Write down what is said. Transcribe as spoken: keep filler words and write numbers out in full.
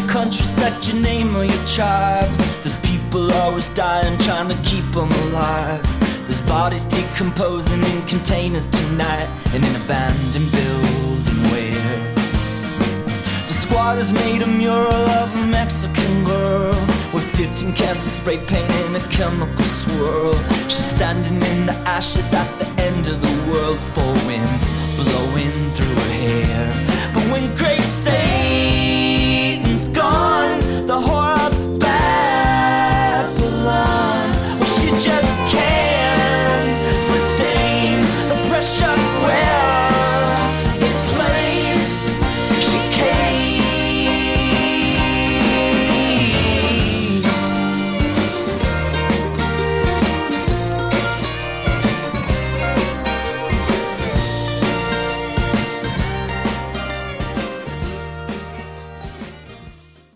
your country, select your name or your tribe. There's people always dying, trying to keep them alive. There's bodies decomposing in containers tonight, in an abandoned building where the squatters made a mural of a Mexican girl with fifteen cans of spray paint in a chemical swirl. She's standing in the ashes at the end of the world, four winds blowing through her hair. But when great